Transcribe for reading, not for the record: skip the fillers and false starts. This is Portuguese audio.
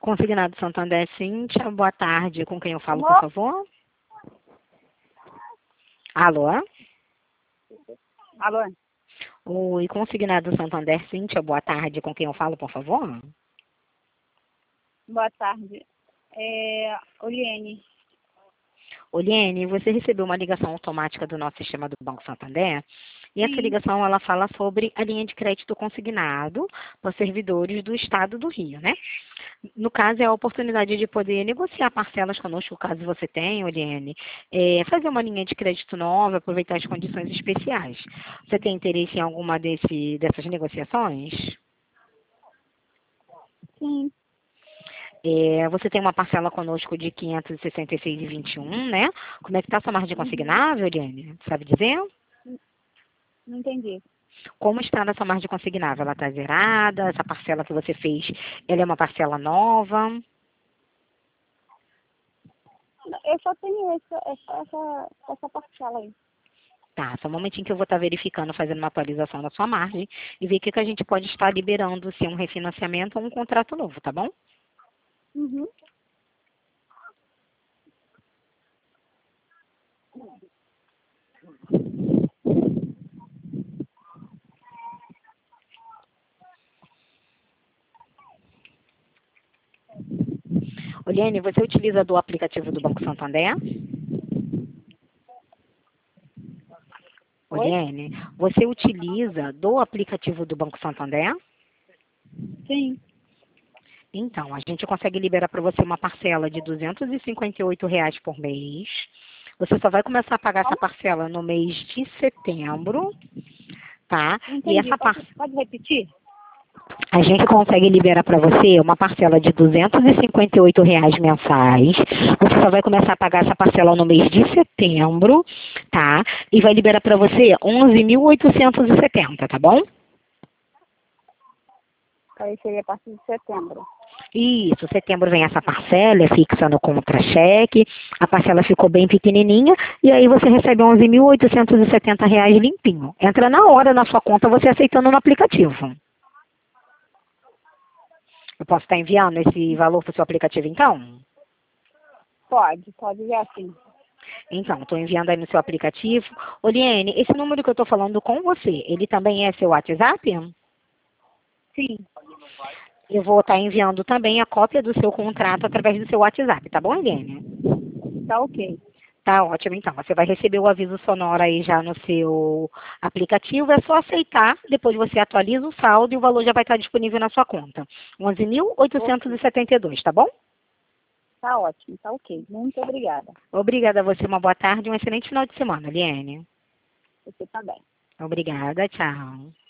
Consignado Santander, Cíntia. Boa tarde. Com quem eu falo, Alô? por favor? Alô? Alô? Oi, consignado Santander, Cíntia. Boa tarde. Com quem eu falo, por favor? Boa tarde. Oliene. Oliene, você recebeu uma ligação automática do nosso sistema do Banco Santander? E essa Sim. ligação, ela fala sobre a linha de crédito consignado para servidores do Estado do Rio, né? No caso, é a oportunidade de poder negociar parcelas conosco, caso você tenha, Oliene, fazer uma linha de crédito nova, aproveitar as condições especiais. Você tem interesse em alguma dessas negociações? Sim. Você tem uma parcela conosco de 566,21, né? Como é que está a sua margem consignável, Eliane? Sabe dizer? Não entendi. Como está a sua margem consignável? Ela está zerada? Essa parcela que você fez, ela é uma parcela nova? Eu só tenho essa parcela aí. Tá, só um momentinho que eu vou estar verificando, fazendo uma atualização da sua margem e ver o que que a gente pode estar liberando, se é um refinanciamento ou um contrato novo, tá bom? Uhum. Oliane, você utiliza do aplicativo do Banco Santander? Oi? Oliane, você utiliza do aplicativo do Banco Santander? Sim. Então, a gente consegue liberar para você uma parcela de R$ 258 por mês. Você só vai começar a pagar essa Como? parcela no mês de setembro, tá? Não E entendi. essa Pode repetir? a gente consegue liberar para você uma parcela de R$ 258 mensais. Você só vai começar a pagar essa parcela no mês de setembro, tá? E vai liberar para você 11.870, tá bom? Aí seria a partir de setembro. Isso, setembro vem essa parcela, é fixa no contra-cheque, a parcela ficou bem pequenininha, e aí você recebe R$ 11.870 limpinho. Entra na hora na sua conta, você aceitando no aplicativo. Eu posso estar enviando esse valor para o seu aplicativo, então? Pode ver assim. Então, estou enviando aí no seu aplicativo. Oliene, esse número que eu estou falando com você, ele também é seu WhatsApp? Sim. Eu vou estar enviando também a cópia do seu contrato através do seu WhatsApp, tá bom, Eliane? Tá ok. Tá ótimo, então. Você vai receber o aviso sonoro aí já no seu aplicativo. É só aceitar, depois você atualiza o saldo e o valor já vai estar disponível na sua conta. Ok. 11.872, tá bom? Tá ótimo. Tá ok. Muito obrigada. Obrigada a você, uma boa tarde e um excelente final de semana, Eliane. Você também. Obrigada, tchau.